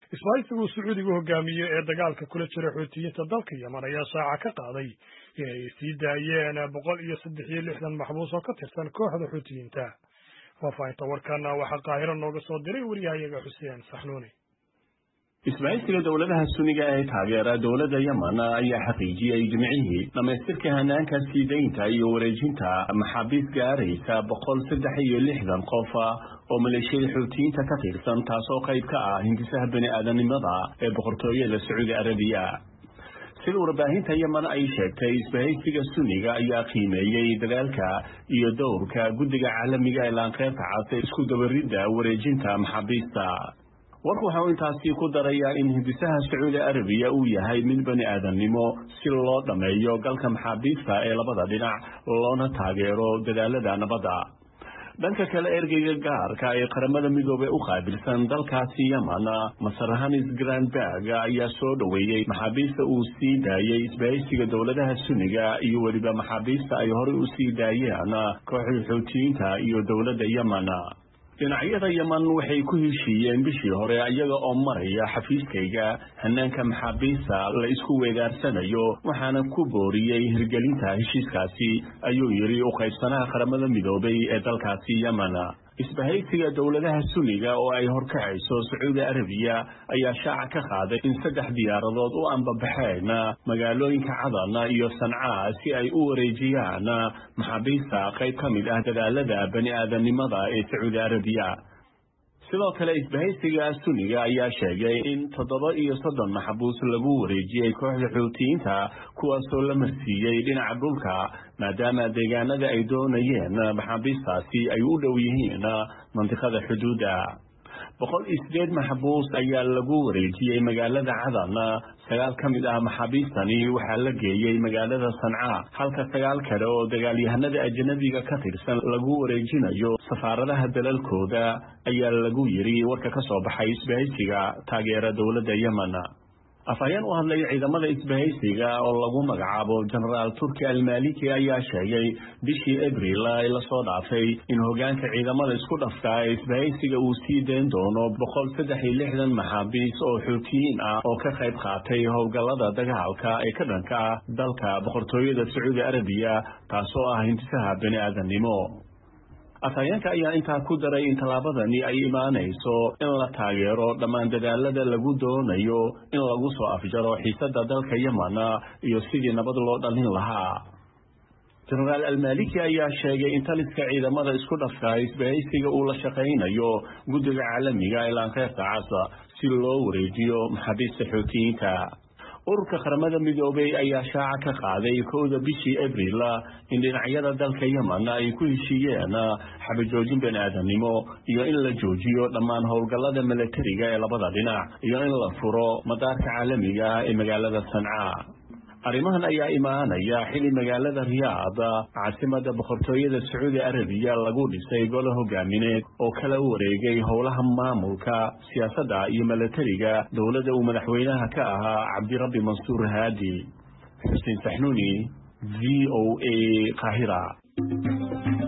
isbahaysigu Sacuudigu hogaamiye ee dagaalka kula jira Xuutiyiinta dalka Yemen ayaa shaaca ka qaaday inay sii daayeen 163 maxbuus oo ka tirsan kooxda Xuutiyiinta. Faafahinta warkana waxaa Qaahiro nooga soo diray wariyahayaga Xuseen Saxnuuni. isbahaysiga dowladaha Sunniga ee taageera dowladda Yemen ayaa xaqiijiyay jimcihii dhamaystirka hanaanka siideynta iyo wareejinta maxaabiis gaaraysa 163 qof oo maleeshiyada Xuutiyiinta ka tirsan taasoo qayb ka ah hindisaha bini'aadanimada ee boqortooyada Sacuudi Arabiya. sida warbaahinta Yemen ay sheegtay isbahaysiga Sunniga ayaa qiimeeyay dadaalka iyo dowrka guddiga caalamiga ee Laanqeyrta Cas ee isku dabaridda wareejinta maxaabiista. warku waxa uu intaasi ku darayaa in hindisaha Sacuudi Arabiya uu yahay mid bani'aadanimo si loo dhameeyo galka maxaabiista ee labada dhinac loona taageero dadaalada nabadda. dhanka kale ergeyga gaarka ee qaramada midoobay u qaabilsan dalkaasi Yemen Masar Hanis Granberg ayaa soo dhaweeyay maxaabiista uu sii daayay isbahaysiga dowladaha Sunniga iyo weliba maxaabiista ay horey u sii daayeen kooxda Xuutiyiinta iyo dowladda Yemen. dhinacyada Yemen waxay ku heshiiyeen bishii hore iyaga oo maraya xafiiskayga hanaanka maxaabiista la isku weedaarsanayo waxaana ku booriyay hirgelinta heshiiskaasi ayuu yiri u qaybsanaha qaramada midoobay ee dalkaasi Yemen. isbahaysiga dowladaha Sunniga oo ay horkacayso Sacuudi Arabiya ayaa shaaca ka qaaday in 3 diyaaradood u anbabaxeen magaalooyinka Cadan iyo Sanca si ay u wareejiyaan maxaabiista qayb ka mid ah dadaalada bani'aadanimada ee Sacuudi Arabiya. sidoo kale isbahaysiga Sunniga ayaa sheegay in 37 maxbuus lagu wareejiyay kooxda Xuutiyiinta kuwaasoo la marsiiyay dhinaca dhulka maadaama deegaanada ay doonayeen maxaabiistaasi ay u dhow yihiin mantiqada xuduudda. 108 maxbuus ayaa lagu wareejiyay magaalada Cadan. 9 ka mid ah maxaabiistani waxaa la geeyay magaalada Sanca halka 9 kale oo dagaalyahanada ajnabiga ka tirsan lagu wareejinayo safaaradaha dalalkooda ayaa lagu yiri warka ka soo baxay isbahaysiga taageera dowladda Yemen. afayeen u hadlay ciidamada isbahaysiga oo lagu magacaabo General Turki Al-Maliki ayaa sheegay bishii Abriil la soo dhaafay in hoggaanka ciidamada isku dhafka ee isbahaysiga uu sii deyn doono 163 maxaabiis oo Xuutiyiin ah oo ka qayb qaatay howlgallada dagaalka ee ka dhanka ah dalka boqortooyada Sacuudi Arabiya taasoo ah hindisaha bani'aadanimo. afayeenka ayaa intaa ku daray in talaabadani ay imaanayso in la taageero dhammaan dadaalada lagu doonayo in lagu soo afjaro xiisadda dalka Yemen iyo sidii nabad loo dhalin lahaa. General Al-Maliki ayaa sheegay in taliska ciidamada isku dhafka isbahaysiga uu la shaqaynayo guddiga caalamiga ee Laanqeyrta Cas si loo wareejiyo maxaabiista Xuutiyiinta. ururka qaramada midoobay ayaa shaaca ka qaaday 1 bishii Abriil in dhinacyada dalka Yemen ay ku heshiiyeen xabajoojin bani'aadanimo iyo in la joojiyo dhammaan howlgallada militariga ee labada dhinac iyo in la furo madaarka caalamiga ee magaalada Sanca. arrimahan ayaa imaanaya xili magaalada Riyaad caasimadda boqortooyada Sacuudi Arabiya lagu dhisay golo hogaamineed oo kala wareegay howlaha maamulka siyaasadda iyo militariga dowladda uu madaxweynaha ka ahaa Cabdirabbi Mansuur Haadi. Xuseen Saxnuuni VOA Qaahira.